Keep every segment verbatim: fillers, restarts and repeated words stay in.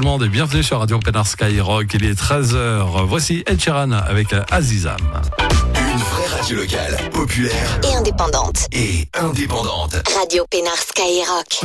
monde et bienvenue sur Radio Pénard Skyrock. Il est treize heures. Voici Ed Sheeran avec Azizam. Une vraie radio locale, populaire et indépendante. Et indépendante. Radio Pénard Skyrock.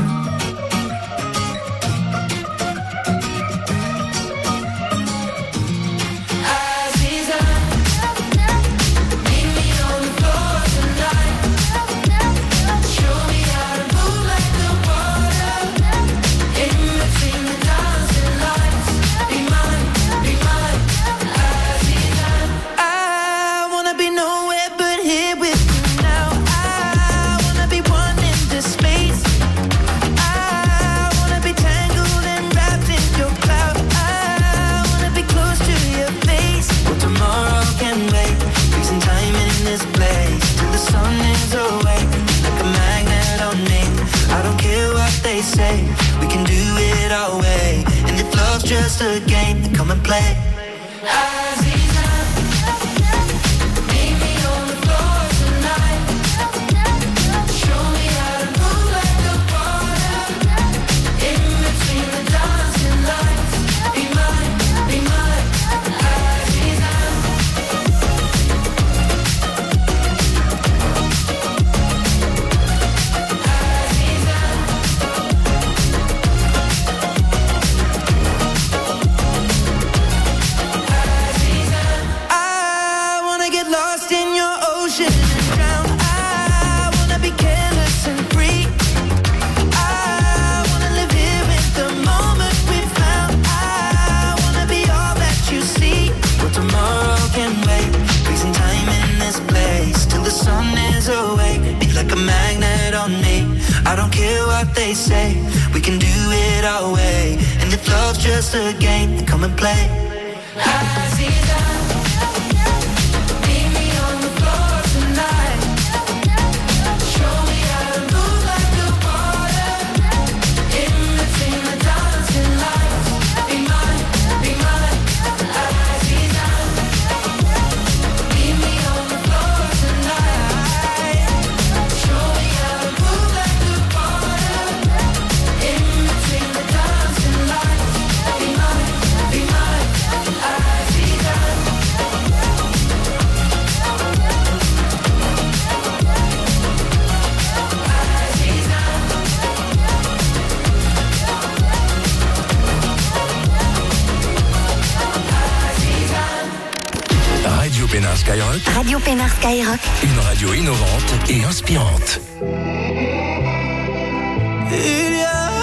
Say we can do it our way, and if love's just a game, then come and play. I don't care what they say, we can do it our way, and if love's just a game, then come and play. Skyrock. Radio Pénard Skyrock. Une radio innovante et inspirante. Il y a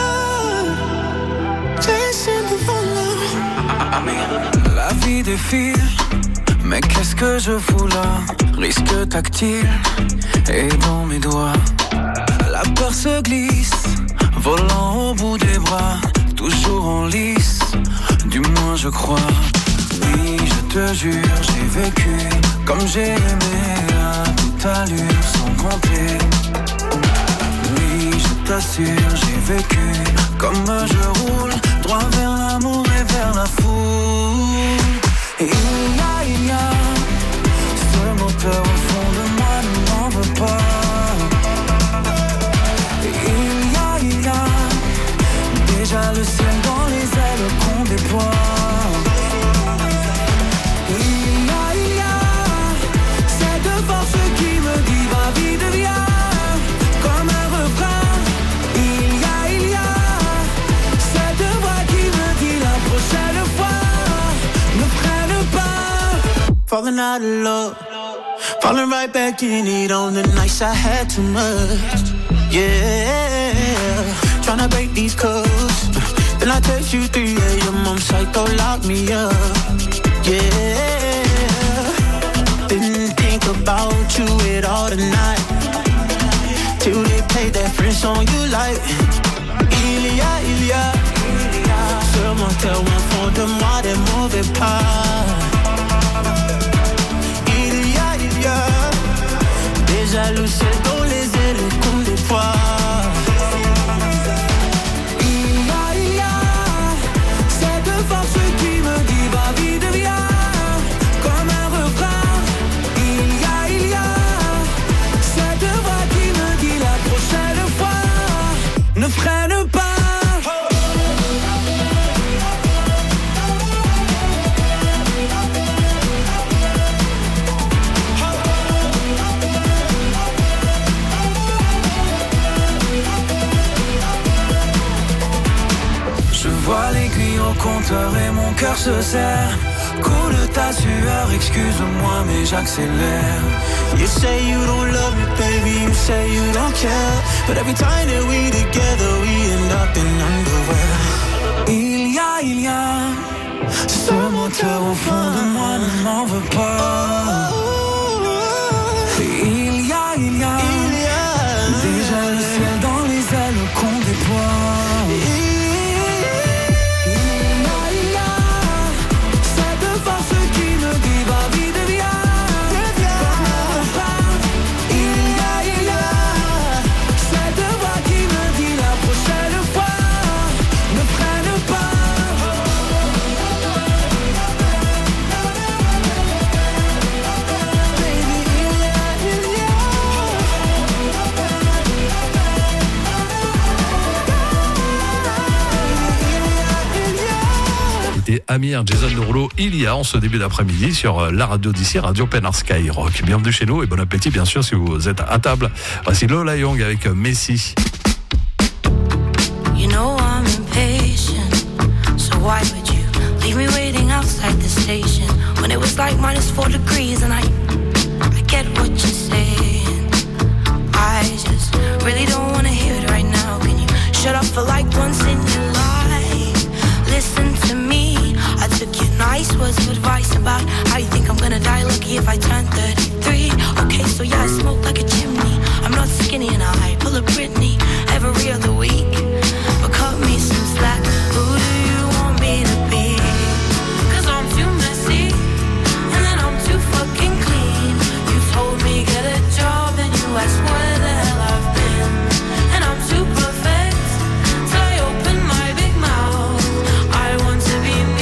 la vie défile, mais qu'est-ce que je fous là? Risque tactile et dans mes doigts. La peur se glisse, volant au bout des bras, toujours en lice, du moins je crois. Oui, je te jure, j'ai vécu comme j'ai aimé à toute allure sans compter. Oui, je t'assure, j'ai vécu comme je roule droit vers l'amour et vers la foule. Et il y a, il y a ce moteur au fond de moi ne m'en veut pas. Et il y a, il y a déjà le ciel dans les ailes qu'on déploie. Falling out of love, falling right back in it on the nights I had too much. Yeah, tryna break these codes. Then I text you three a.m. I'm psycho, lock me up. Yeah, didn't think about you at all tonight, till they played that French song you like. Il y a, il y a ce moteur au fond de moi des mauvais pas. Jaloux, c'est dans les ailes qu'on déploie. Il y a, il y a cette force qui me dit va vite, viens, comme un refrain. Il y a, il y a cette voix qui me dit la prochaine fois ne freine pas. au compteur et mon cœur se serre. Coule ta sueur, excuse-moi mais j'accélère. You say you don't love me baby, you say you don't care, but every time that we together we end up in underwear. Il y a, il y a ce moteur au fond de moi, ne m'en veux pas. Il y a, il y a, il y a déjà le ciel dans les ailes qu'on déploie. Amir, Jason Derulo, il y a en ce début d'après-midi sur la radio d'ici, Radio Pénard Skyrock. Bienvenue chez nous et bon appétit bien sûr si vous êtes à table. Voici Lola Young avec Messi. You know I'm impatient, so why would you leave me waiting outside the station when it was like minus four degrees and I, I get what you're saying. I just really don't want to hear it right now. Can you shut up for like once in your life? Listen to me. I took your nice words of advice about how you think I'm gonna die lucky if I turn thirty-three. Okay, so yeah, I smoke like a chimney. I'm not skinny and I pull a Britney every other week. But cut me some slack. Who do you want me to be? Cause I'm too messy and then I'm too fucking clean. You told me get a job and you asked where the hell I've been. And I'm too perfect till I open my big mouth. I want to be me.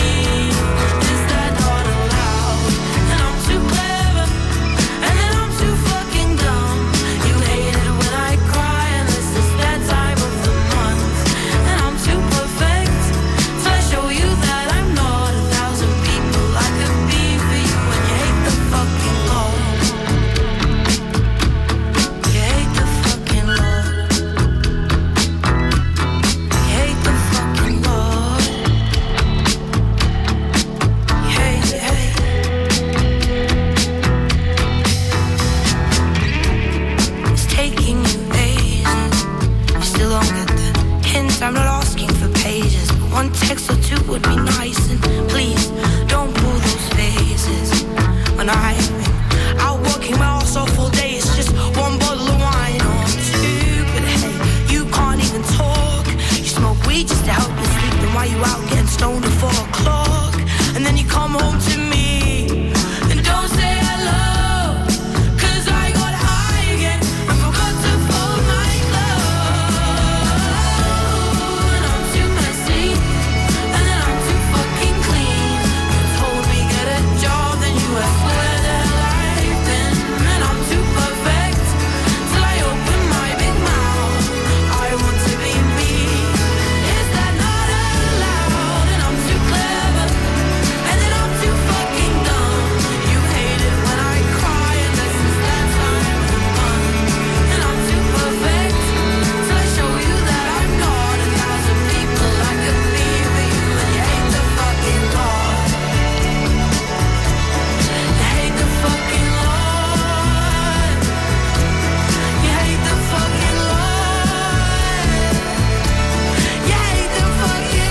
I'm not asking for pages, but one text or two would be nice. And please, don't pull those faces. When I've been out working my ass off all day, it's just one bottle of wine or two. But hey, you can't even talk. You smoke weed just to help you sleep. Then why you out getting stoned at four o'clock? And then you come home to me and don't say hello. Cause I got high again and forgot to fold my clothes. And I'm too messy and then I'm too fucking clean. You told me get a job, then you asked where the hell I've been. And I'm too perfect till I open my big mouth. I want to be me. Is that not allowed? And I'm too clever and then I'm too fucking dumb. You hate it when I cry unless it's that time of the month. And I'm too perfect till I show you that I'm not a thousand people I could be for you. And you hate the fucking Lord. You hate the fucking Lord. You hate the fucking Lord. You hate the fucking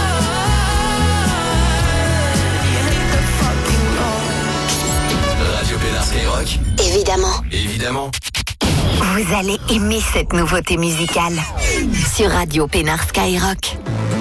Lord. You hate the fucking Lord. Radio Pénard Skyrock, Évidemment, évidemment. vous allez aimer cette nouveauté musicale sur Radio Pénard Skyrock.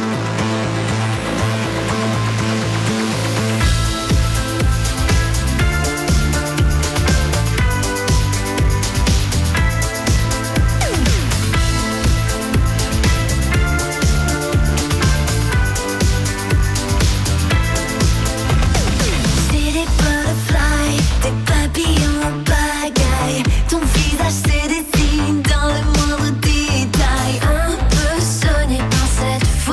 C'est des butterflies, des papillons en pagaille. Ton visage se dessine dans le moindre détail. Un peu sonné par cette foule.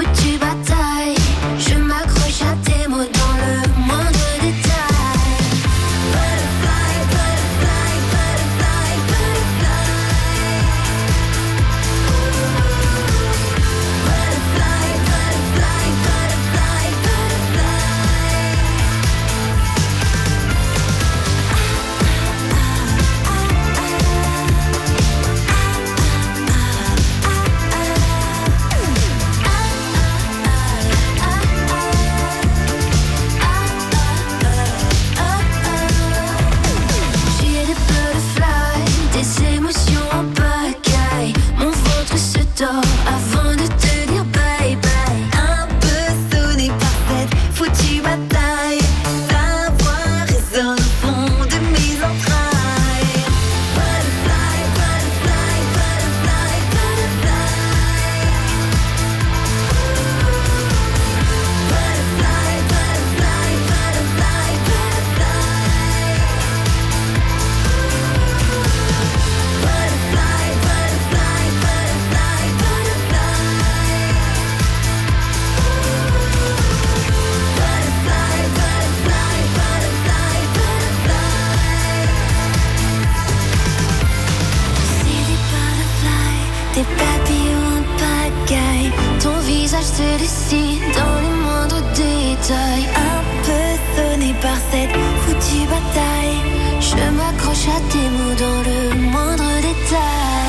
des papillons en pagaille. Ton visage se dessine dans les moindres détails. Un peu sonné par cette foutue bataille, je m'accroche à tes mots dans le moindre détail.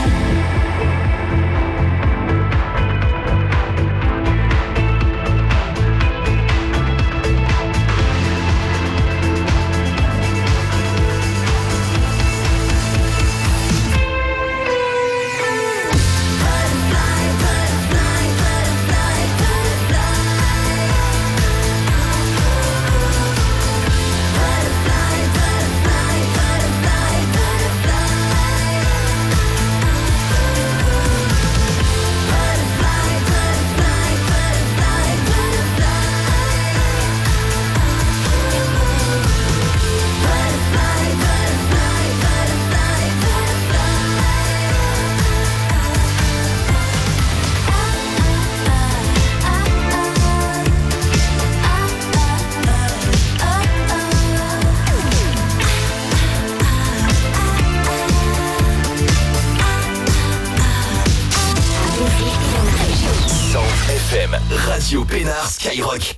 Radio Pénard Skyrock.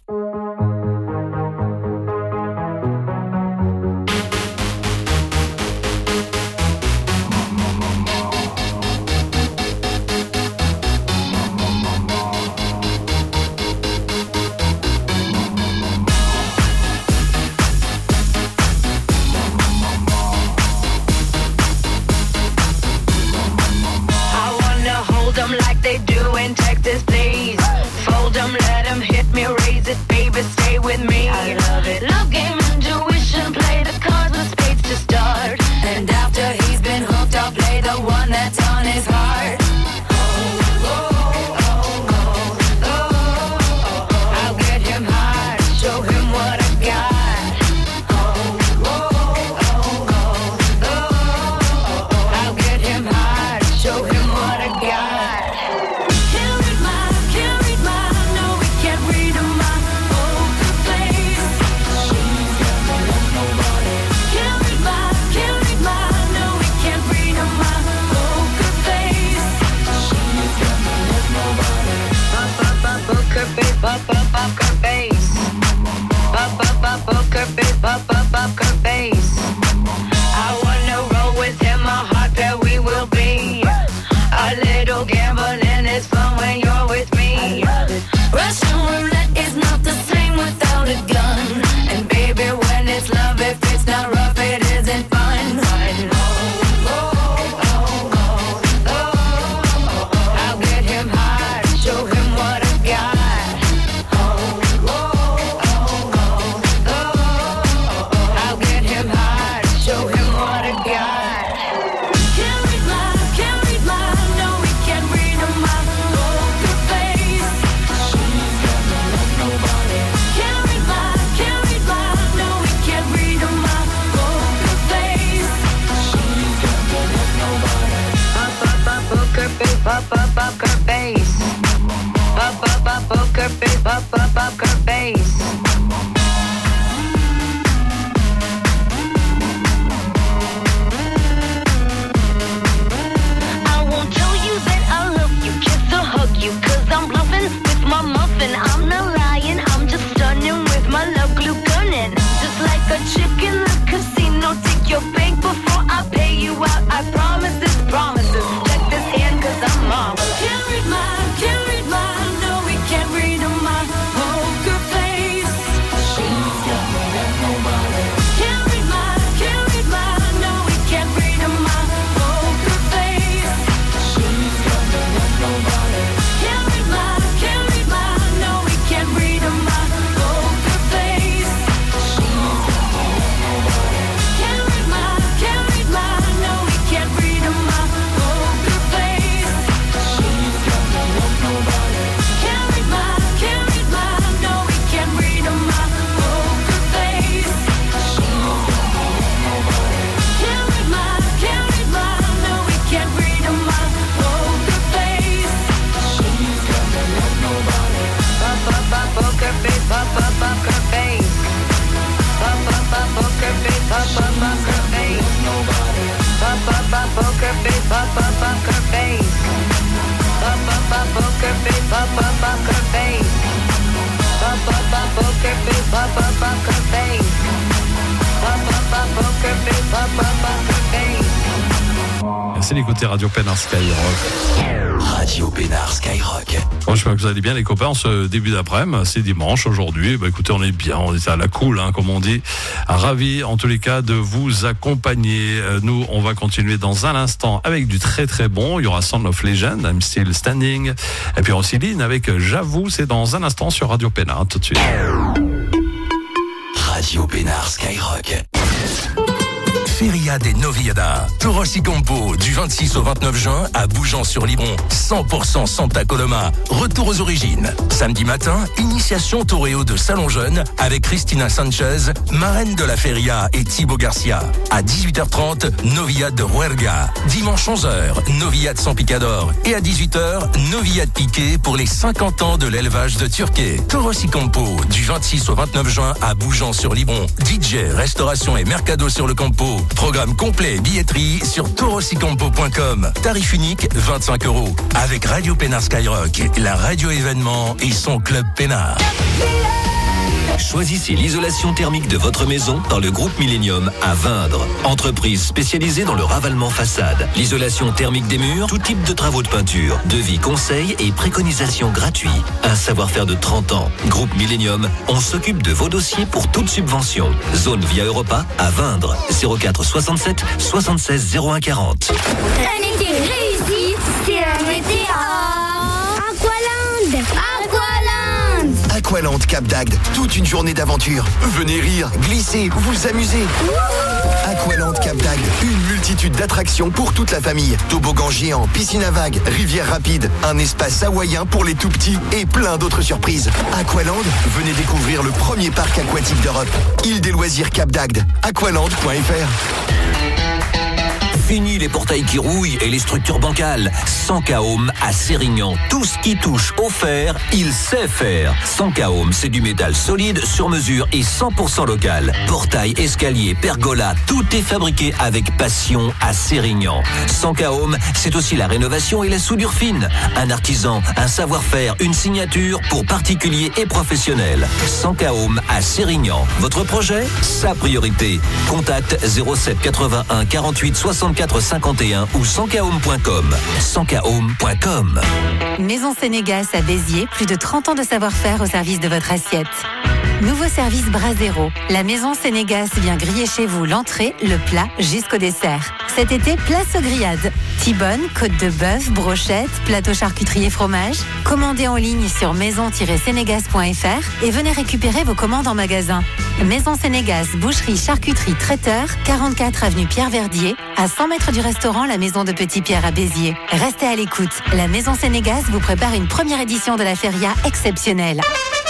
Chicken the casino, take your bank before I pay you out. I promise this, promises. Check this hand, cause I'm marvelous. Merci d'écouter Radio Pénard Skyrock. Radio Pénard Skyrock. Bon, j'espère que vous allez bien les copains, ce début d'après-midi, c'est dimanche aujourd'hui. Bah, écoutez, on est bien, on est à la cool, hein, comme on dit. Ravi en tous les cas de vous accompagner. Nous, on va continuer dans un instant avec du très très bon. Il y aura Sound of Legend, I'm Still Standing. Et puis aussi Lynn avec J'avoue, c'est dans un instant sur Radio Pénard. Tout de suite. Radio Pénard Skyrock. Feria des Noviada. Torossi Campo du vingt-six au vingt-neuf juin à Bougeant-sur-Libron. cent pour cent Santa Coloma. Retour aux origines. Samedi matin, initiation Toréo de Salon Jeune avec Christina Sanchez, marraine de la Feria et Thibaut Garcia. À dix-huit heures trente, Noviade de Huerga. Dimanche onze heures, Noviade sans picador. Et à dix-huit heures, Noviade piqué pour les cinquante ans de l'élevage de Turquet. Torossi Campo du vingt-six au vingt-neuf juin à Bougeant-sur-Libron. D J, restauration et mercado sur le campo. Programme complet, billetterie sur torosicampo point com. Tarif unique, vingt-cinq euros. Avec Radio Pénard Skyrock, la radio événement et son club Pénard. Choisissez l'isolation thermique de votre maison dans le groupe Millennium à Vindre. Entreprise spécialisée dans le ravalement façade, l'isolation thermique des murs, tout type de travaux de peinture, devis, conseils et préconisations gratuits. Un savoir-faire de trente ans. Groupe Millennium, on s'occupe de vos dossiers pour toute subvention. Zone Via Europa à Vindre. zéro quatre soixante-sept soixante-seize zéro un quarante. Un été réussi, c'est un été à Aqualand. Aqualand. Aqualand Cap d'Agde, toute une journée d'aventure. Venez rire, glisser, vous amuser. Aqualand Cap d'Agde, une multitude d'attractions pour toute la famille. Toboggan géant, piscine à vagues, rivière rapide, un espace hawaïen pour les tout petits et plein d'autres surprises. Aqualand, venez découvrir le premier parc aquatique d'Europe. Île des loisirs Cap d'Agde, aqualand point f r. Fini les portails qui rouillent et les structures bancales. Sankahome à Sérignan. Tout ce qui touche au fer, il sait faire. Sankahome, c'est du métal solide, sur mesure et cent pour cent local. Portail, escalier, pergola, tout est fabriqué avec passion à Sérignan. Sankahome, c'est aussi la rénovation et la soudure fine. Un artisan, un savoir-faire, une signature pour particuliers et professionnels. Sankahome à Sérignan. Votre projet, sa priorité. Contact zéro sept quatre-vingt-un quarante-huit soixante-quatre cinquante et un ou sankahome point com. sankahome point com. Maison Sénégas à Béziers, plus de trente ans de savoir-faire au service de votre assiette. Nouveau service Brasero. La Maison Sénégas vient griller chez vous l'entrée, le plat jusqu'au dessert. Cet été, place aux grillades. T-bone, côte de bœuf, brochette, plateau charcuterie et fromage. Commandez en ligne sur maison tiret sénégas point f r et venez récupérer vos commandes en magasin. Maison Sénégas, boucherie, charcuterie, traiteur, quarante-quatre avenue Pierre Verdier, à cent mètres du restaurant La Maison de Petit Pierre à Béziers. Restez à l'écoute. La Maison Sénégas vous prépare une première édition de la Feria exceptionnelle.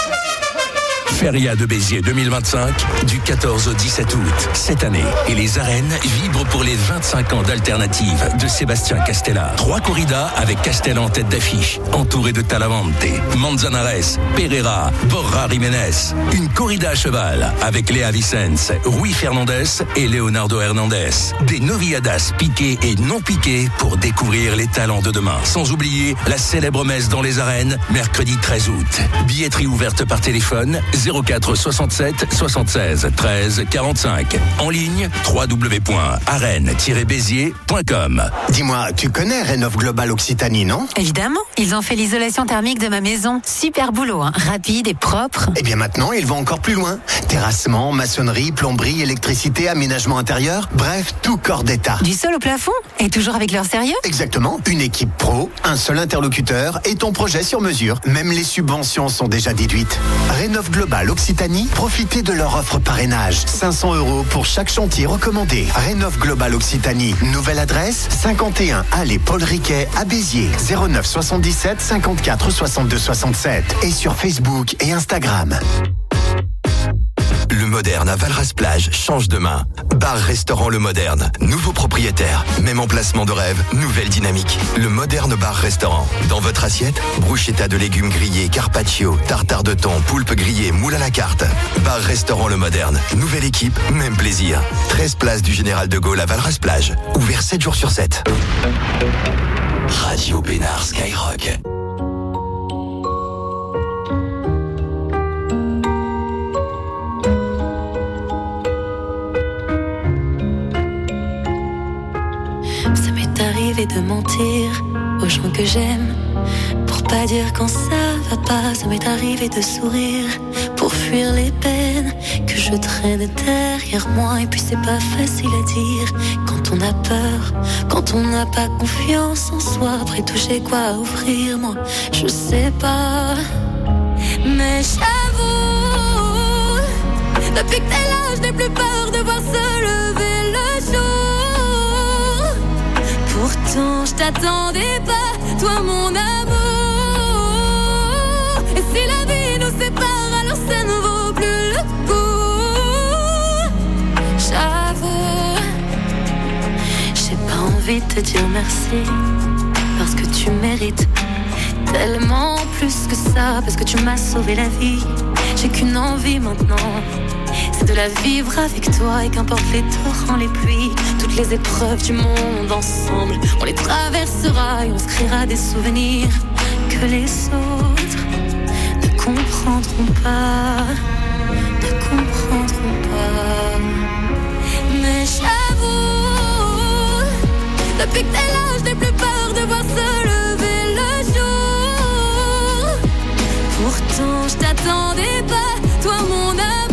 Feria de Béziers deux mille vingt-cinq, du quatorze au dix-sept août. Cette année, et les arènes vibrent pour les vingt-cinq ans d'Alternative de Sébastien Castella. Trois corridas avec Castella en tête d'affiche, entouré de Talavante, Manzanares, Pereira, Borja Jiménez. Une corrida à cheval avec Léa Vicens, Rui Fernandez et Leonardo Hernandez. Des noviadas piquées et non piquées pour découvrir les talents de demain. Sans oublier la célèbre messe dans les arènes, mercredi treize août. Billetterie ouverte par téléphone, zéro quatre soixante-sept soixante-seize treize quarante-cinq. En ligne, w w w point arène tiret béziers point com. Dis-moi, tu connais Rénov Global Occitanie, non? Évidemment, ils ont fait l'isolation thermique de ma maison. Super boulot, hein. Rapide et propre. Eh bien maintenant, ils vont encore plus loin. Terrassement, maçonnerie, plomberie, électricité, aménagement intérieur, bref, tout corps d'état. Du sol au plafond? Et toujours avec leur sérieux? Exactement, une équipe pro, un seul interlocuteur et ton projet sur mesure. Même les subventions sont déjà déduites. Rénov Global Occitanie, profitez de leur offre parrainage. cinq cents euros pour chaque chantier recommandé. Rénov Global Occitanie. Nouvelle adresse, cinquante et un allée Paul Riquet à Béziers. zéro neuf soixante-dix-sept cinquante-quatre soixante-deux soixante-sept. Et sur Facebook et Instagram. Le Moderne à Valras-Plage change de main. Bar-restaurant Le Moderne. Nouveau propriétaire. Même emplacement de rêve. Nouvelle dynamique. Le Moderne Bar-Restaurant. Dans votre assiette, bruschetta de légumes grillés, carpaccio, tartare de thon, poulpe grillé, moule à la carte. Bar-restaurant Le Moderne. Nouvelle équipe, même plaisir. treize place du Général de Gaulle à Valras-Plage. Ouvert sept jours sur sept. Radio Pénard Skyrock. Ça m'est arrivé de mentir aux gens que j'aime. Pour pas dire quand ça va pas, ça m'est arrivé de sourire. Pour fuir les peines que je traîne derrière moi. Et puis c'est pas facile à dire quand on a peur, quand on n'a pas confiance en soi. Après tout j'ai quoi offrir, moi je sais pas. Mais j'avoue, depuis que t'es là je n'ai plus peur de voir se lever le jour. Pourtant je t'attendais pas, toi mon amour. Et si la vie nous sépare, alors ça ne vaut plus le coup. J'avoue, j'ai pas envie de te dire merci, parce que tu mérites tellement plus que ça, parce que tu m'as sauvé la vie. J'ai qu'une envie maintenant, c'est de la vivre avec toi. Et qu'importe les torrents, les pluies, toutes les épreuves du monde ensemble, on les traversera et on se créera des souvenirs que les autres ne comprendront pas, ne comprendront pas. Mais j'avoue, depuis que t'es là, je n'ai plus peur de voir se lever le jour. Pourtant je t'attendais pas, toi mon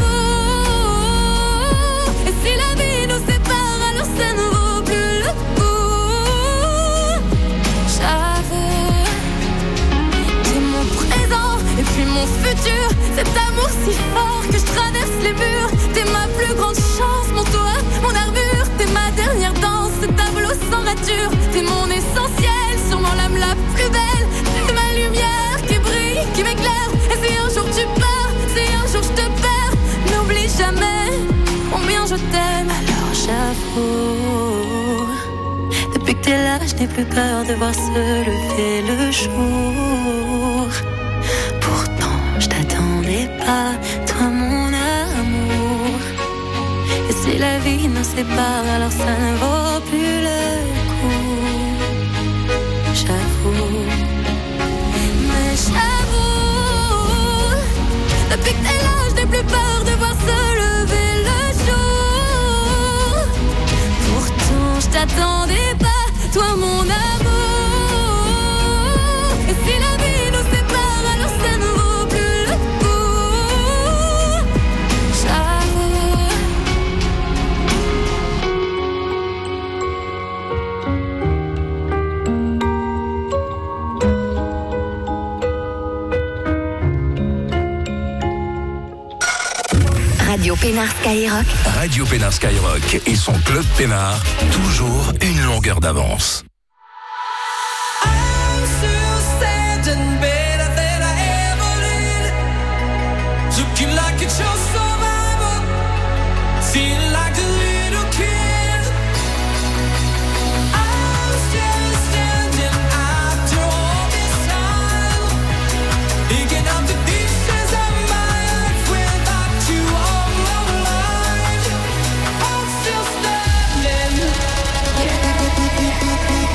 amour. Et si la vie nous sépare, alors ça ne vaut plus le coup. J'avoue, t'es mon présent et puis mon futur. Cet amour si fort que je traverse les murs. T'es ma plus grande chance, mon toit, mon armure. T'es ma dernière danse, ce tableau sans rature. T'es mon essentiel, sûrement l'âme la plus belle. T'es ma lumière qui brille, qui m'éclaire. Et si un jour tu pars, si un jour je te perds, n'oublie jamais combien je t'aime. Alors j'avoue, depuis que t'es là, je n'ai plus peur de voir se lever le jour. Pourtant je t'attendais pas, toi mon amour. Et si la vie nous sépare, alors ça ne vaut plus le coup. J'avoue, mais j'avoue, depuis que t'es là, je n'ai plus peur de voir se lever le jour. Pourtant je t'attendais pas, toi mon amour. Et si la vie nous sépare, alors ça ne vaut plus le coup. J'avoue. Radio Pénard Skyrock. Radio Pénard Skyrock et son club Pénard, toujours une longueur d'avance. Yeah.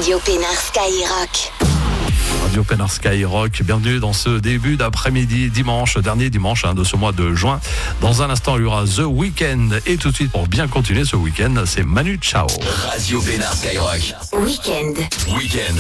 Radio Pénard Skyrock. Radio Pénard Skyrock, bienvenue dans ce début d'après-midi, dimanche, dernier dimanche hein, de ce mois de juin. Dans un instant, il y aura The Weeknd. Et tout de suite, pour bien continuer ce week-end, c'est Manu Chao. Radio Pénard Skyrock. Weekend. Weekend.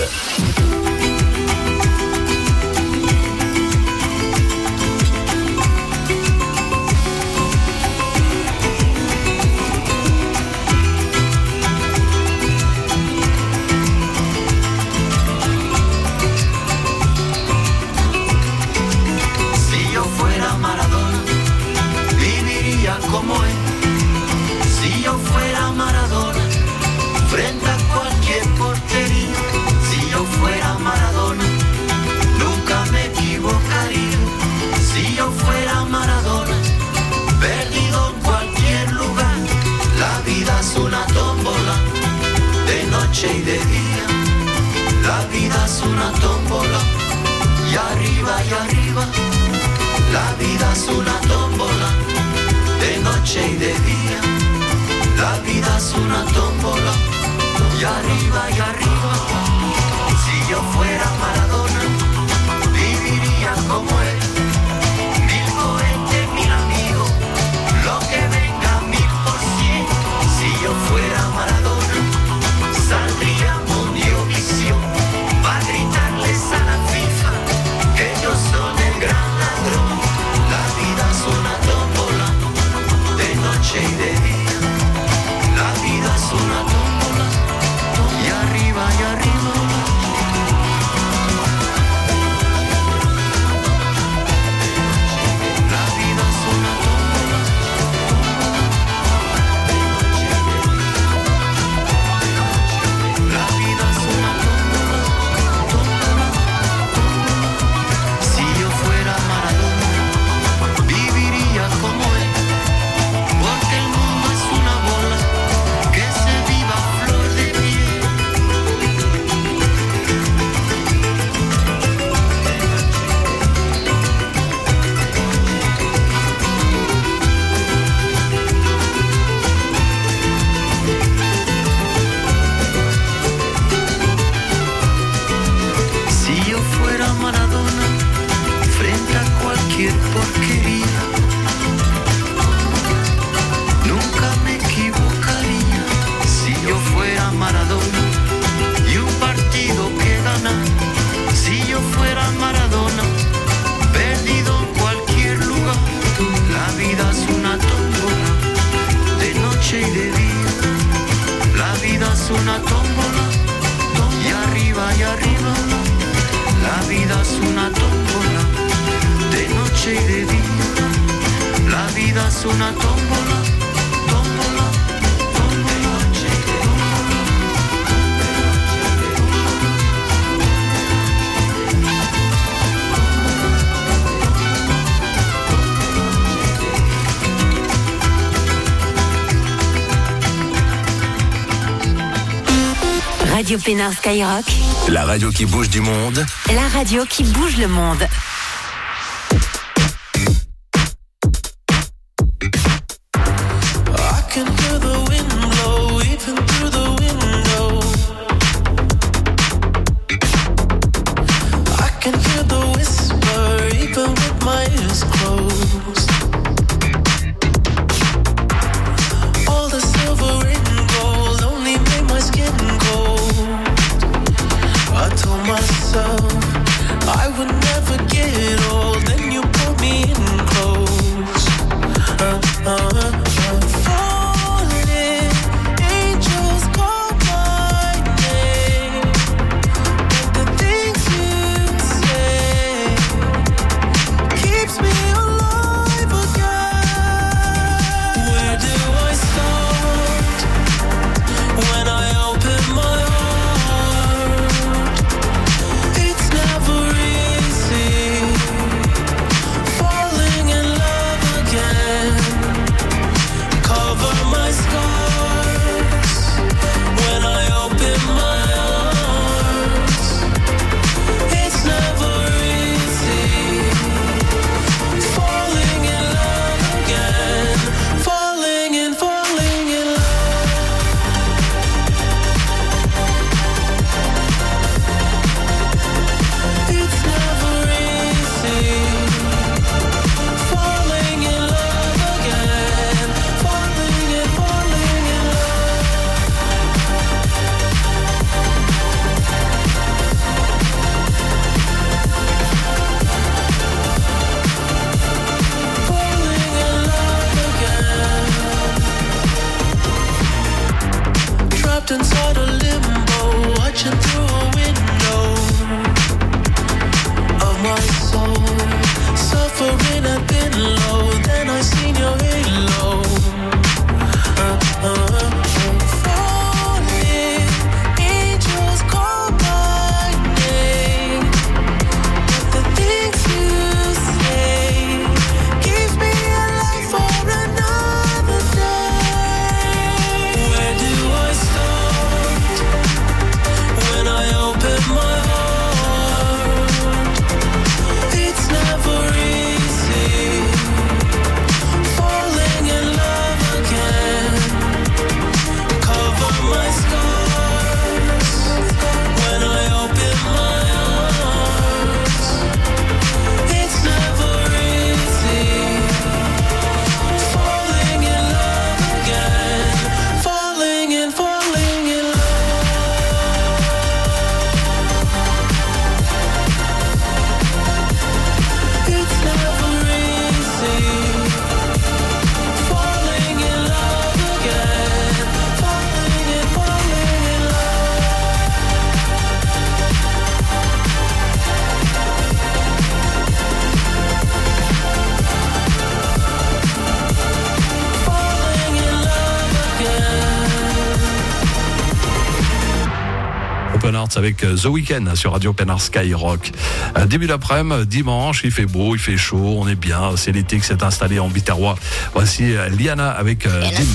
Como él, si yo fuera Maradona, frente a cualquier portería, si yo fuera Maradona, nunca me equivocaría, si yo fuera Maradona, perdido en cualquier lugar, la vida es una tómbola, de noche y de día, la vida es una tómbola, y arriba y arriba, la vida es una tómbola, de noche y de día, la vida es una tómbola, y arriba y arriba, si yo fuera Maradona, viviría como él, mil cohetes, mil amigos, lo que venga mil por cien, si yo fuera Maradona, saldría Mundiovisión, para gritarles a la FIFA, que ellos son el gran ladrón, la vida es una tómbola, noche y de día, la vida es una tómbola, y arriba y arriba, la vida es una tómbola, la vida es una tómbola, tómbola, tómbola. Si yo fuera Maradona, viviría como él. Porque el mundo es una bola que se viva a flor de piel. Si yo fuera Maradona, frente a cualquier porquería, nunca me equivocaría si yo fuera Maradona y un partido que ganar. Si yo fuera Maradona, perdido en cualquier lugar. La vida es una tómbola, de noche y de día. La vida es una tómbola, y arriba y arriba. La vida es una tómbola, de noche y de día. La vida es una tómbola, tómbola, tómbola, de noche y de Radio Pénard Skyrock, La radio qui bouge du monde. la radio qui bouge le monde. I can hear the wind blow even through the window. I can hear the whisper even with my eyes closed. All the silver and gold only made my skin cold. I told myself I would never get old. Then you pulled me in close. Uh, uh, uh, falling Open Hearts avec The Weeknd sur Radio Pénard Skyrock. Euh, début d'après-midi, dimanche, il fait beau, il fait chaud, on est bien. C'est l'été qui s'est installé en Biterrois. Voici euh, Liana avec euh, Dim.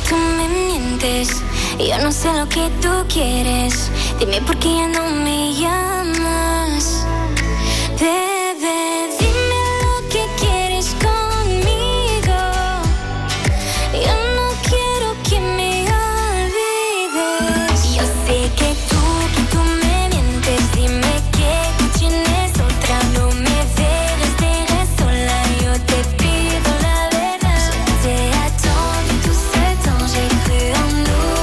Yo no sé lo que tú quieres. Dime por qué ya no me llamas. Bebé, dime lo que quieres conmigo. Yo no quiero que me olvides. Yo sé que tú, que tú me mientes. Dime que tú tienes otra. No me dejes, dejes sola. Yo te pido la verdad. Je t'ai attendu tout ce temps. J'ai cru en nous.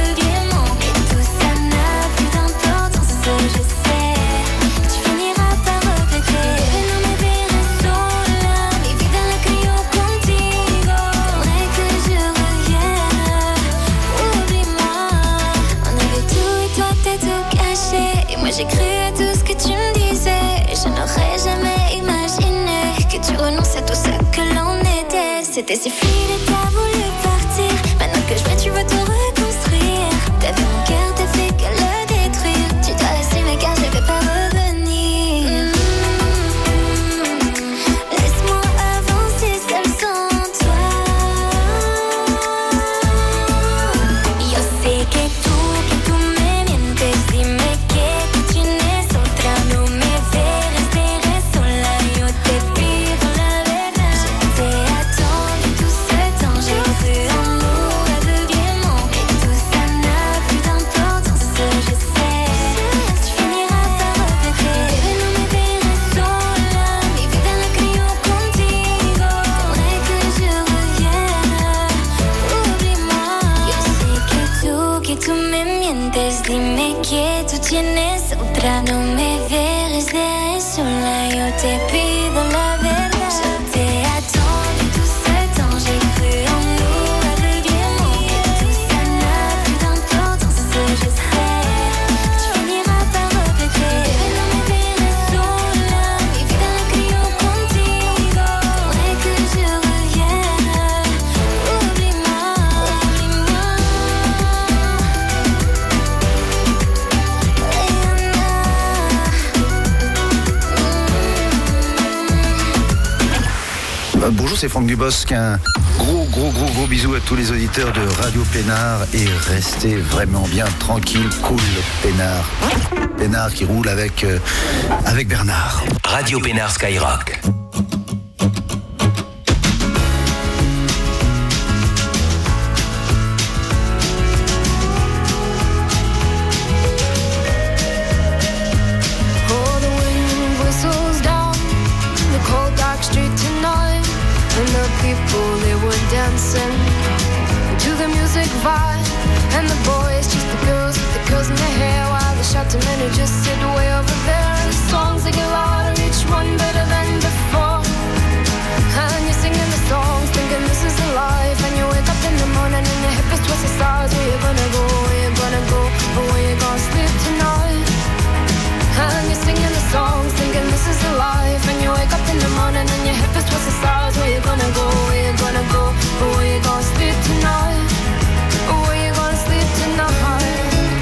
Je sais, tu finiras par regretter. No me verras sola, mi vida la creo contigo. Faudrait que je revienne, oublie-moi. On avait tout et toi t'es tout caché. Et moi j'ai cru à tout ce que tu me disais. Je n'aurais jamais imaginé que tu renonces à tout ce que l'on était. C'était si fluide et t'as voulu partir. Maintenant que je vais, tu veux tout reconstruire. T'as vu mon cœur, t'as fait que le détruire. Tu dois assumer car je vais pas revenir. Mmh. Laisse-moi avancer seul sans toi. Yo sé que tú, que tú me mientes. Dime que tú tienes otra. No me dejes, dejes sola. Yo te pido la verdad. Je t'ai attendu tout ce temps. J'ai cru en nous aveuglément. Mais tout ça n'a plus d'importance. Je sais, tu finiras par regretter. No me dejes sola. Mi vida la creo contigo. Faudrait que je revienne, oublie-moi. Yo sé que tú, que tú me mientes. Dime que tú tienes otra. No me dejes, dejes sola. Yo te pido la verdad. Je t'ai attendu tout ce temps. J'ai cru en nous aveuglément. Mais tout ça n'a plus d'importance. Je sais, tu finiras par regretter. No me dejes sola. Mi vida la creo contigo. Faudrait que je revienne, oublie-moi, oublie-moi. Euh, bonjour, c'est Franck Dubosc. Un gros, gros, gros, gros bisou à tous les auditeurs de Radio Pénard et restez vraiment bien tranquille, cool, Pénard. Pénard qui roule avec, euh, avec Bernard. Radio Pénard Skyrock. Oh, the wind whistles down the cold dark street tonight, and the people they were dancing to the music vibe, and the boys just the girls with the curls in their hair, while the shouting men who just sit way over there. And the songs they get louder, each one better than before. And you're singing the songs, thinking this is the life. And you wake up in the morning and your hip is twisted sides. Where you gonna go? Where you gonna go? Or where you gonna sleep tonight? And you're singing the songs, thinking this is the life. And you wake up in the morning and your hip is twisted sides. Where you gonna go? Where you gonna go? Or where you gonna sleep tonight? Or where you gonna sleep tonight?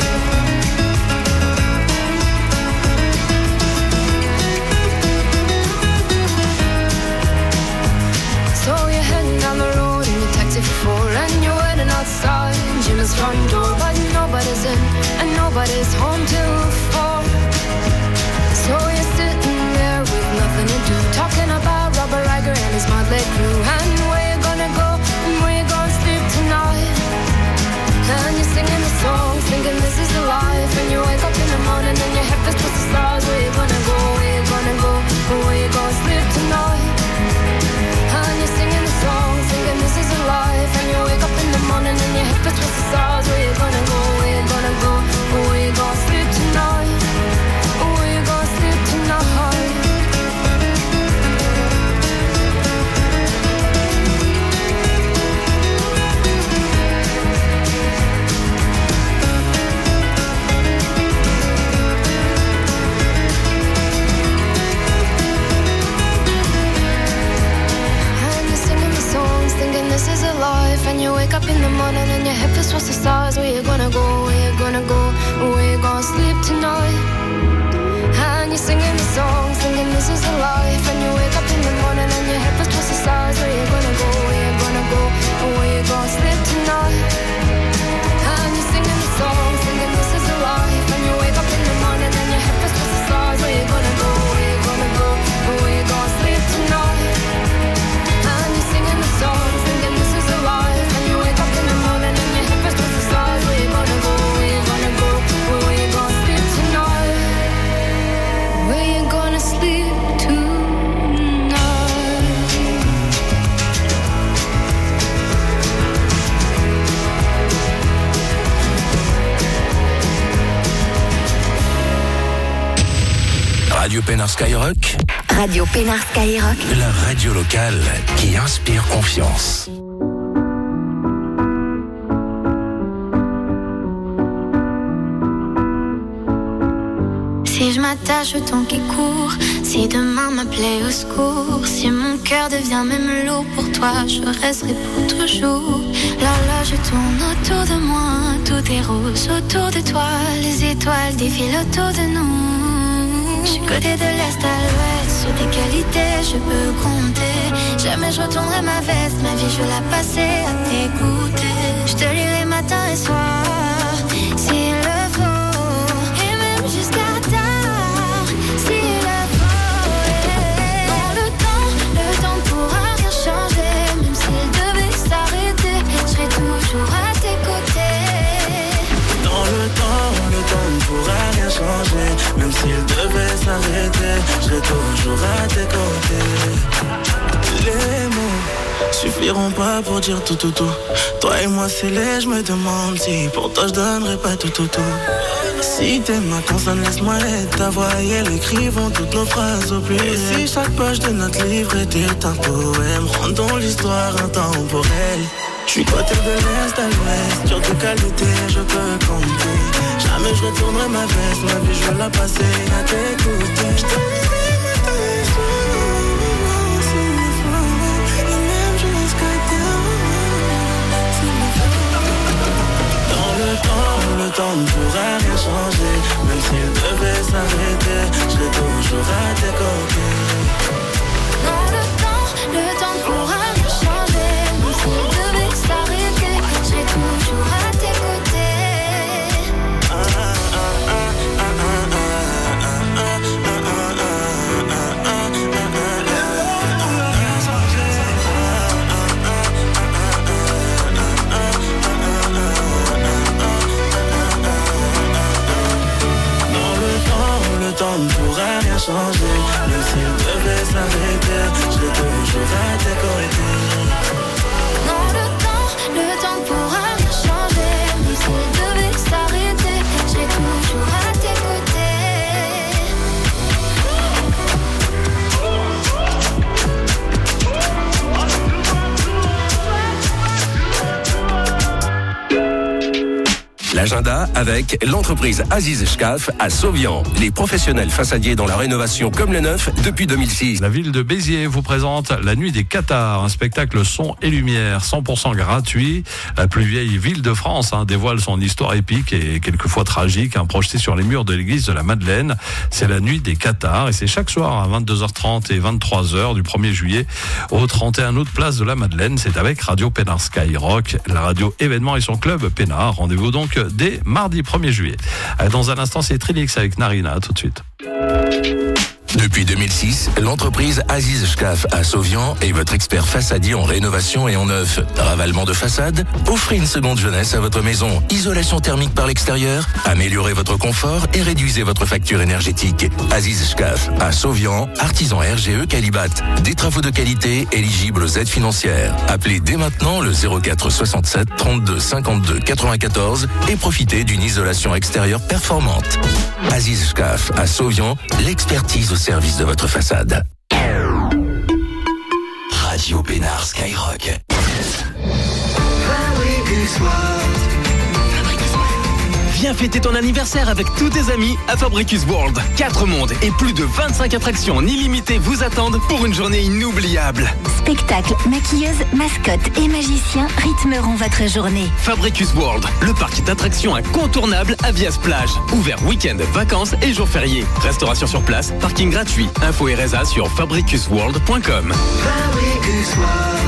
So you're heading down the road in your taxi for four, and you're waiting outside Jim's front door, but nobody's in and nobody's home till four. So you're sitting there with nothing to do, talking about Robert Riger and his motley crew, and where you gonna go and where you gonna sleep tonight. And you're singing the songs, thinking this is the life. And you wake up in the morning and your head is twisted the stars. Where you gonna go? Where you gonna go? Or where you gonna sleep tonight? And you're singing the songs, thinking this is a life. And you wake up in the morning and your hip is twisted the stars. Where you gonna go? Where you gonna go? Or where you gonna sleep tonight? Or where you gonna sleep tonight? This is a life, and you wake up in the morning and your hip is towards the stars. Where you gonna go? Where you gonna go? Where you gonna sleep tonight? tonight. And you're singing the song, singing this is a life. And you wake up in the morning and your head feels twice the size. Where you gonna go, where you gonna go, and where you gonna sleep tonight. And you're singing the song, singing this is a life. And you wake up in the morning and your head feels twice the size. Where you gonna go, where you gonna go, and where you gonna sleep tonight. And you're singing the song, singing this is a life. And you wake up in the morning and your head feels twice the size. Where you gonna go, where you gonna go, and where you gonna sleep tonight. Where you gonna sleep tonight. Radio Pénard Skyrock, Radio Pénard Skyrock, la radio locale qui inspire confiance. Si je m'attache au temps qui court, si demain m'appelait au secours, si mon cœur devient même lourd pour toi, je resterai pour toujours. Là là je tourne autour de moi, tout est rose autour de toi, les étoiles défilent autour de nous. Je suis côté de l'est à l'ouest, sur tes qualités je peux compter. Jamais je retournerai ma veste, ma vie je veux la passer à t'écouter. Je te lirai matin et soir, s'il le faut, et même jusqu'à tard, s'il le faut. Dans le temps, le temps ne pourra rien changer, même s'il devait s'arrêter, je serai toujours à tes côtés. Dans le temps, le temps ne pourra rien changer, même s'il devait s'arrêter, je serai toujours à tes côtés. Les mots suffiront pas pour dire tout tout tout. Toi et moi c'est les, je me demande si pour toi je donnerais pas tout tout tout. Si t'es ma consonne, laisse-moi être ta voix et elle écrivons toutes nos phrases au pluriel. Et si chaque page de notre livre était un poème, rendons l'histoire intemporelle. Je suis côté de l'est à l'ouest, sur tes qualités je peux compter. Jamais je retournerai ma veste, ma vie je veux la passer à t'écouter. Je te lirai matin et soir, s'il le faut, et même jusqu'à tard, s'il le faut. Dans le temps, le temps ne pourra rien changer, même s'il devait s'arrêter, je serai toujours à tes côtés. Dans le temps, le temps ne pourra rien changer, même s'il devait s'arrêter, je serai toujours à tes côtés. Le temps ne pourra rien changer, même s'il devait s'arrêter, je serai toujours à tes côtés. Non, le temps, le temps ne pourra rien changer, même s'il devait s'arrêter, je serai toujours à tes côtés. L'agenda avec l'entreprise Aziz Shkaf à Sauvian. Les professionnels façadiers dans la rénovation comme le neuf depuis deux mille six. La ville de Béziers vous présente la Nuit des Cathares, un spectacle son et lumière cent pour cent gratuit. La plus vieille ville de France hein, dévoile son histoire épique et quelquefois tragique, hein, projetée sur les murs de l'église de la Madeleine. C'est la Nuit des Cathares et c'est chaque soir à vingt-deux heures trente et vingt-trois heures du premier juillet au trente et un août place de la Madeleine. C'est avec Radio Pénard Skyrock, la radio événement et son club Pénard. Rendez-vous donc dès mardi premier juillet. Dans un instant, c'est Trilix avec Narina. À tout de suite. Depuis deux mille six, l'entreprise Aziz Shkaf à Sauvian est votre expert façadier en rénovation et en neuf. Ravalement de façade, offrez une seconde jeunesse à votre maison. Isolation thermique par l'extérieur, améliorez votre confort et réduisez votre facture énergétique. Aziz Shkaf à Sauvian, artisan R G E Calibat. Des travaux de qualité éligibles aux aides financières. Appelez dès maintenant le zéro quatre soixante-sept trente-deux cinquante-deux quatre-vingt-quatorze et profitez d'une isolation extérieure performante. Aziz Shkaf à Sauvian, l'expertise au service de votre façade. Radio Pénard Viens fêter ton anniversaire avec tous tes amis à Fabricus World. Quatre mondes et plus de vingt-cinq attractions en illimité vous attendent pour une journée inoubliable. Spectacles, maquilleuses, mascottes et magiciens rythmeront votre journée. Fabricus World, le parc d'attractions incontournable à Vias-Plage. Ouvert week-end, vacances et jours fériés. Restauration sur place, parking gratuit. Info R S A sur fabricus world point com. Fabricus World.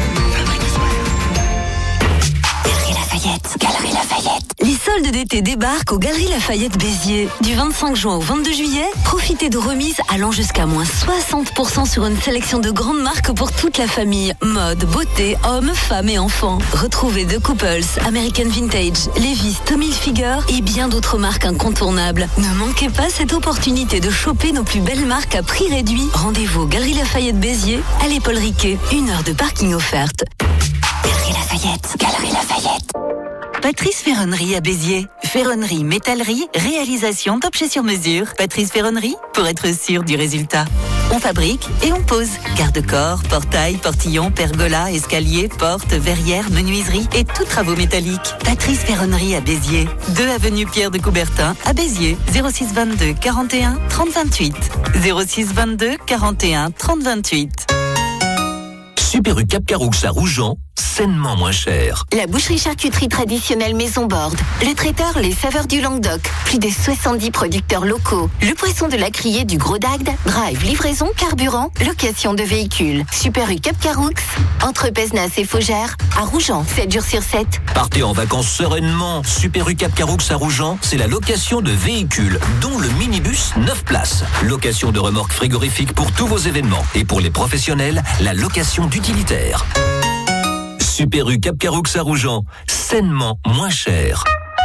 Galerie Lafayette, Galerie Lafayette. Les soldes d'été débarquent aux Galeries Lafayette Béziers. Du vingt-cinq juin au vingt-deux juillet, profitez de remises allant jusqu'à moins soixante pour cent sur une sélection de grandes marques pour toute la famille. Mode, beauté, hommes, femmes et enfants. Retrouvez The Couples, American Vintage, Levi's, Tommy Hilfiger et bien d'autres marques incontournables. Ne manquez pas cette opportunité de choper nos plus belles marques à prix réduit. Rendez-vous aux Galeries Lafayette Béziers, à l'Épaule Riquet. Une heure de parking offerte. Galerie Lafayette, Galerie Lafayette. Patrice Ferronnerie à Béziers. Ferronnerie, métallerie, réalisation d'objets sur mesure. Patrice Ferronnerie, pour être sûr du résultat. On fabrique et on pose. Garde-corps, portail, portillon, pergola, escalier, porte, verrière, menuiserie et tous travaux métalliques. Patrice Ferronnerie à Béziers. deux avenue Pierre de Coubertin à Béziers. zéro six vingt-deux quarante et un trente vingt-huit. zéro six vingt-deux quarante et un trente vingt-huit. Super U Cap Caroux à Rougeant, sainement moins cher. La boucherie charcuterie traditionnelle Maison Borde. Le traiteur Les Saveurs du Languedoc. Plus de soixante-dix producteurs locaux. Le poisson de la Criée du Gros d'Agde. Drive, livraison, carburant, location de véhicules. Super U Cap Caroux. Entre Pézenas et Faugères. À Rougeant, sept jours sur sept. Partez en vacances sereinement. Super U Cap Caroux à Rougeant, c'est la location de véhicules, dont le minibus neuf places. Location de remorques frigorifiques pour tous vos événements. Et pour les professionnels, la location d'utilitaires. Super U Cap Caroux à Rougeant, sainement moins cher.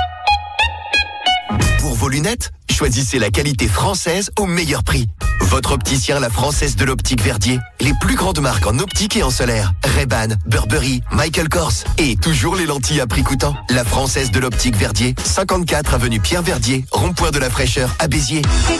Pour vos lunettes, choisissez la qualité française au meilleur prix. Votre opticien La Française de l'Optique Verdier. Les plus grandes marques en optique et en solaire. Ray-Ban, Burberry, Michael Kors. Et toujours les lentilles à prix coûtant. La Française de l'Optique Verdier. cinquante-quatre avenue Pierre Verdier. Rond-point de la Fraîcheur à Béziers.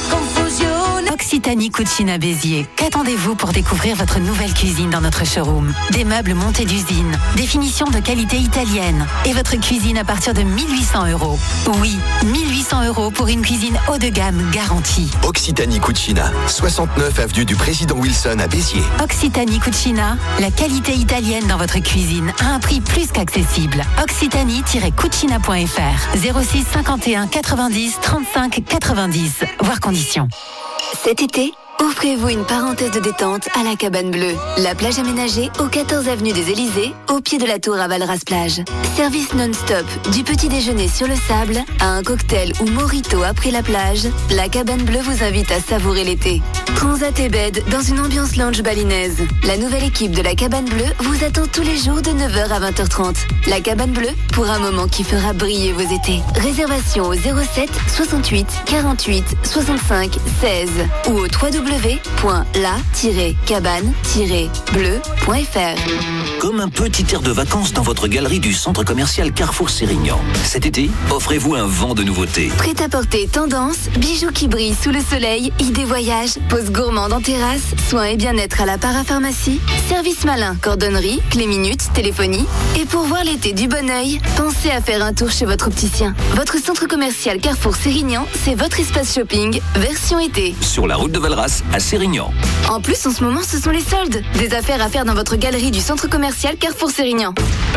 Occitanie Cucina Béziers. Qu'attendez-vous pour découvrir votre nouvelle cuisine dans notre showroom? Des meubles montés d'usine, des finitions de qualité italienne et votre cuisine à partir de mille huit cents euros. Oui, mille huit cents euros pour une cuisine haut de gamme garantie. Occitanie Cucina, soixante-neuf avenue du Président Wilson à Béziers. Occitanie Cucina, la qualité italienne dans votre cuisine à un prix plus qu'accessible. occitanie tiret cucina point f r. zéro six cinquante et un quatre-vingt-dix trente-cinq quatre-vingt-dix. Voir conditions. Cet été, offrez-vous une parenthèse de détente à la Cabane Bleue. La plage aménagée au quatorze avenue des Élysées, au pied de la tour à Valras-Plage. Service non-stop, du petit déjeuner sur le sable à un cocktail ou mojito après la plage, la Cabane Bleue vous invite à savourer l'été. Transat et bed dans une ambiance lounge balinaise. La nouvelle équipe de la Cabane Bleue vous attend tous les jours de neuf heures à vingt heures trente. La Cabane Bleue pour un moment qui fera briller vos étés. Réservation au zéro sept soixante-huit quarante-huit soixante-cinq seize ou au w w w point la tiret cabane tiret bleu point f r. Comme un petit air de vacances dans votre galerie du centre commercial Carrefour Sérignan. Cet été, offrez-vous un vent de nouveautés. Prêt-à-porter tendance, bijoux qui brillent sous le soleil, idées voyage, pause gourmande en terrasse, soins et bien-être à la parapharmacie, service malin, cordonnerie, clé minute, téléphonie. Et pour voir l'été du bon oeil, pensez à faire un tour chez votre opticien. Votre centre commercial Carrefour Sérignan, c'est votre espace shopping, version été. Sur la route de Valras à Sérignan. En plus, en ce moment, ce sont les soldes. Des affaires à faire dans votre galerie du centre commercial Carrefour Sérignan.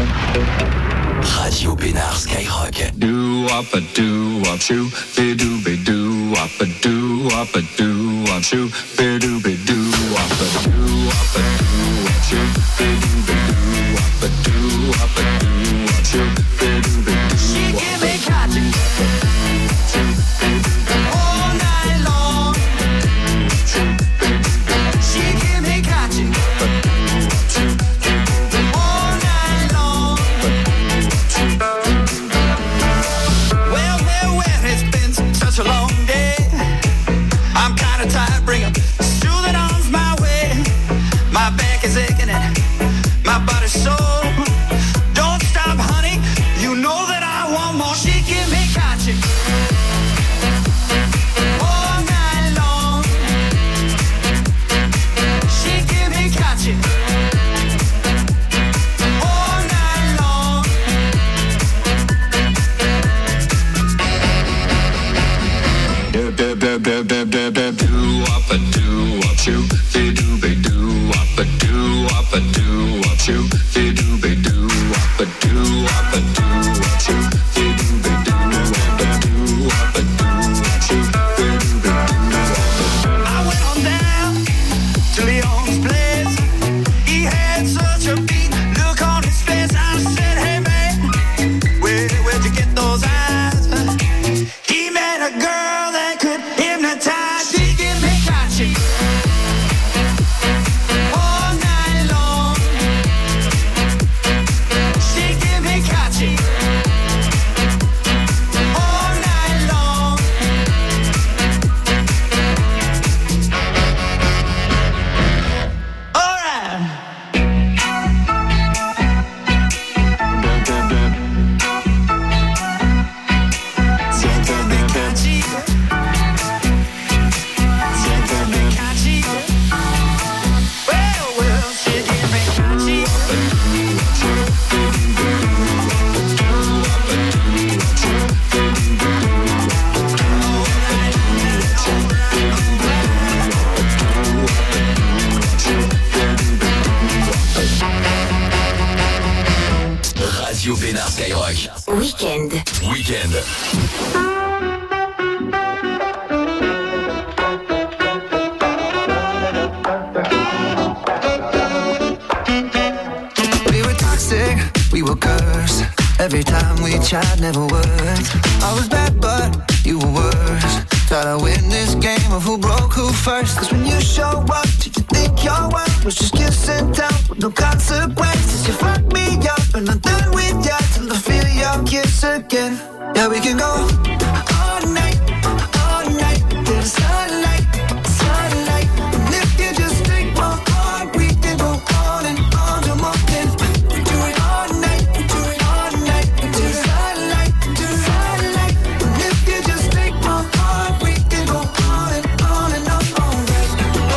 Radio Pénard Skyrock. Do up a do up shoo, be do be do up a do up a do up shoo, be do be do up a do up a do up shoo, be do be do up a do up a do up shoo, be do be do. She give me cotton all night long. She give me cotton all night long. Well, well, well, it's been such a long day. I'm kinda tired, bring up soothing arms my way. My back is aching and my body's sore. Don't stop, honey, Weekend. Weekend. We were toxic, we were cursed. Every time we tried, never worked. I was bad, but you were worse. Try to win this game of who broke who first. Cause when you show up, did you think your worth was just kissing down with no consequences? You fucked me up and I'm done with you till I feel your kiss again. Yeah, we can go all night, all night till the sunlight, sunlight. And if you just take my heart, we can go on and on till morning. We do it all night, we do it all night till the sunlight, till the sunlight. And if you just take my heart, we can go on and on and on all night.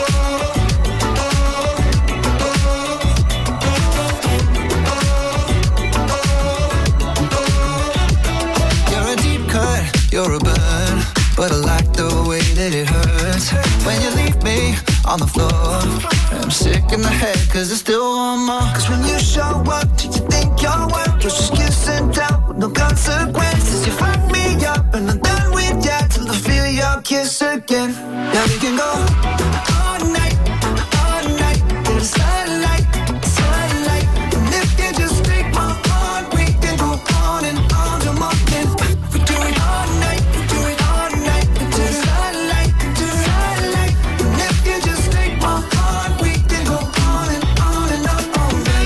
You're a deep cut, you're a burn, but I like the way that it hurts when you leave me on the floor. I'm sick in the head cause I still want more. Cause when you show up, did you think your work was just kissing down with no consequences? You fuck me up and I'm done with you till I feel your kiss again. Yeah, we can go all night, all night till the sunlight, sunlight. And if you just take my heart, we can go on and on till morning. We do it all night, we do it all night till the sunlight, till the sunlight. And if you just take my heart, we can go on and on and on all night.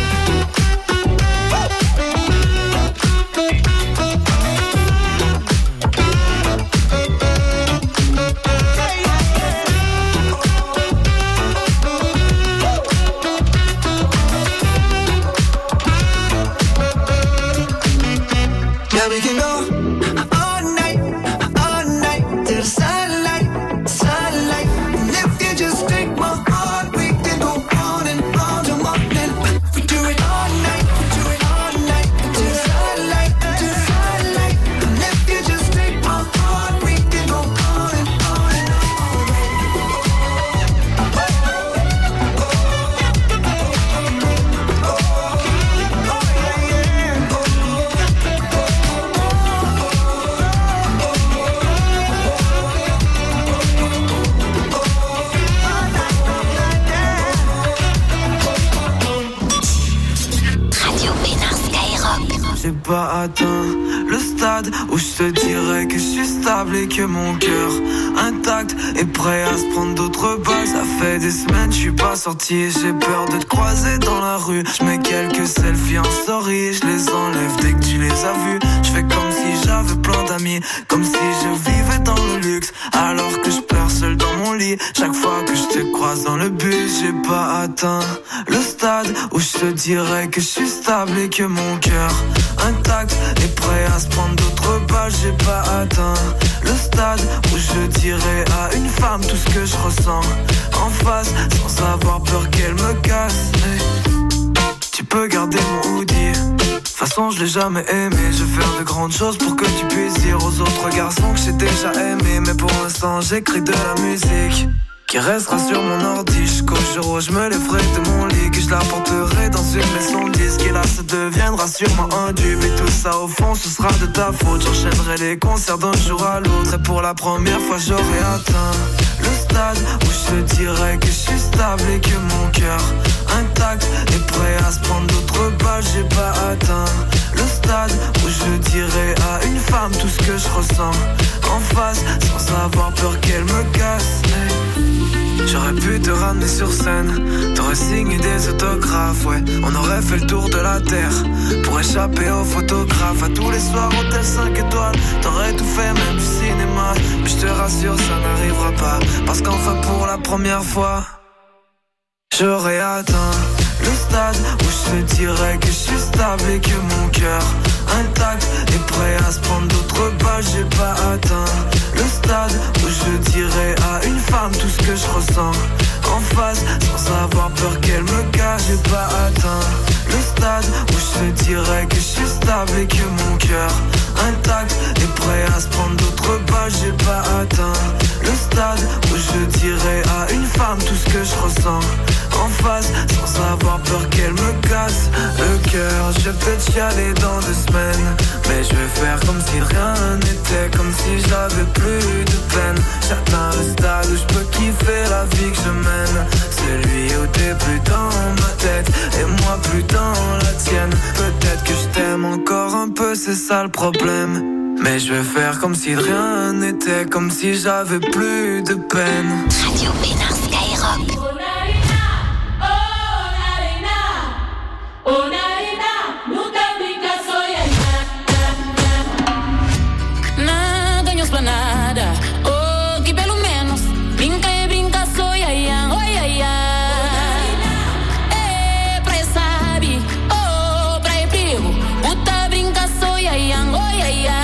Yeah, we can go all night, all night till the sunlight, sunlight. And if you just take my heart, we can go on and on till morning. We do it all night, we do it all night till the sunlight, till the sunlight. And if you just take my heart, we can go on and on and J'ai pas atteint le stade où je te dirais que je suis stable et que mon cœur intact est prêt à se prendre d'autres balles. Ça fait des semaines je suis pas sorti et j'ai peur de te croiser dans la rue. Je mets quelques selfies en story, je les enlève dès que tu les as vus. Je fais comme si j'avais plein d'amis, comme si je vivais dans le luxe, alors que je pleure seul dans mon lit. Chaque fois que je te croise dans le bus, j'ai pas atteint le stade où je te dirais que je suis stable et que mon cœur intact et prêt à se prendre d'autres balles. J'ai pas atteint le stade où je dirais à une femme tout ce que je ressens en face, sans avoir peur qu'elle me casse. Hey, tu peux garder mon hoodie, de toute façon je l'ai jamais aimé. Je vais faire de grandes choses pour que tu puisses dire aux autres garçons que j'ai déjà aimé. Mais pour l'instant j'écris de la musique qui restera sur mon ordi jusqu'au jour où je me lèverai de mon lit, que je la porterai dans une maison de disque. Et là ça deviendra sûrement un dupe. Et tout ça au fond ce sera de ta faute. J'enchaînerai les concerts d'un jour à l'autre. Et pour la première fois j'aurai atteint le stade où je te dirais que je suis stable et que mon cœur intact est prêt à se prendre d'autres balles. J'ai pas atteint le stade où je dirais à une femme tout ce que je ressens en face, sans avoir peur qu'elle me casse. J'aurais pu te ramener sur scène, t'aurais signé des autographes, ouais. On aurait fait le tour de la terre pour échapper aux photographes. À tous les soirs, hôtel cinq étoiles, t'aurais tout fait, même du cinéma. Mais je te rassure, ça n'arrivera pas, parce qu'enfin pour la première fois j'aurais atteint le stade où je te dirais que je suis stable et que mon cœur intact est prêt à se prendre d'autres balles. J'ai pas atteint le stade où je dirais à une femme tout ce que je ressens en face, sans avoir peur qu'elle me cache. J'ai pas atteint le stade où je te dirais que je suis stable et que mon cœur intact est prêt à se prendre d'autres balles. J'ai pas atteint le stade où je dirais à une femme tout ce que je ressens en face, sans avoir peur qu'elle me casse le cœur. Je vais peut-être chialer dans deux semaines, mais je vais faire comme si rien n'était, comme si j'avais plus de peine. J'atteins le stade où je peux kiffer la vie que je mène, celui où t'es plus dans ma tête et moi plus dans la tienne. Peut-être que je t'aime encore un peu, c'est ça le problème, mais je vais faire comme si rien n'était, comme si j'avais plus de peine. Radio Pénard Skyrock. Nada, oh, que pelo menos brinca e brinca, sou ia ia, oh ia ia. É pra sabe, oh, pra ir perigo, puta brinca, sou ia ia, oh ia ia.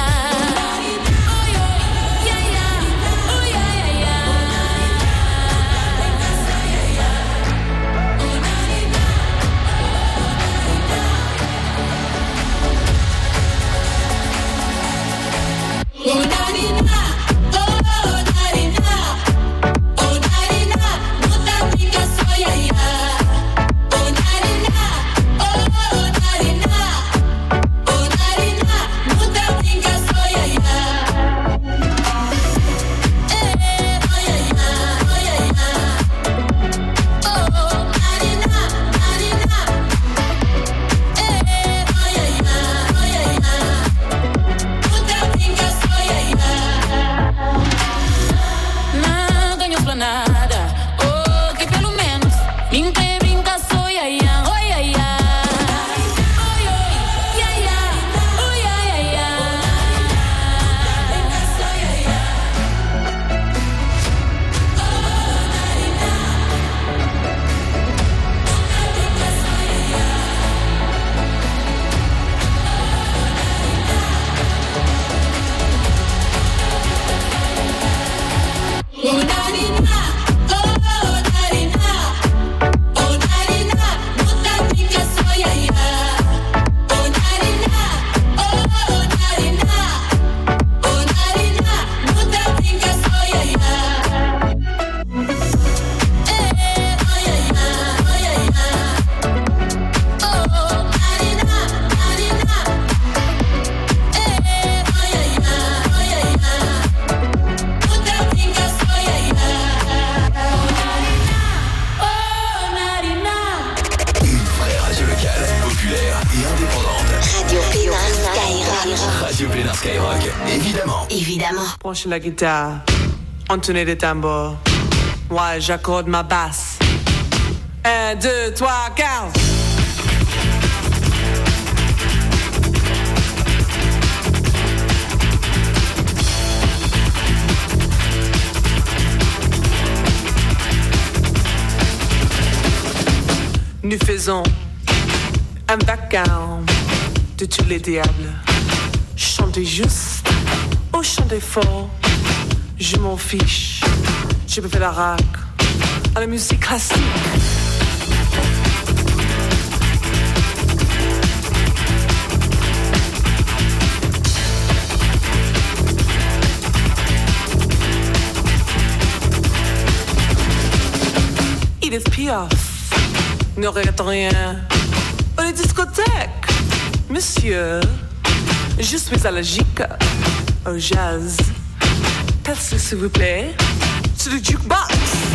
Branche la guitare, entonner les tambours. Moi j'accorde ma basse. Un, deux, trois, quinze. Nous faisons un vacarme de tous les diables. Chantez juste ou chantez fort, je m'en fiche. Je peux faire la rock à la musique classique. Edith Piaf. Ne regrette rien. Oh, les discothèques, monsieur, je suis allergique au jazz. Passez s'il vous plaît sur le jukebox.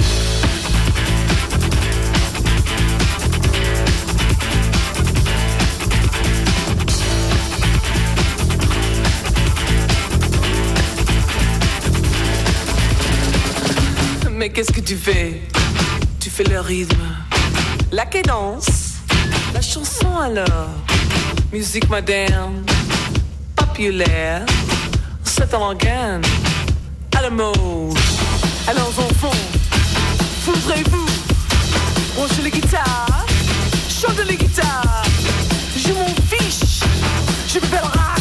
Mais qu'est-ce que tu fais? Tu fais le rythme, la cadence, la chanson alors. Musique moderne, populaire, c'est en gain, à la mode. Alors enfants, voudrez-vous brancher les guitares, chanter les guitares? Je m'en fiche, je me fais le rap.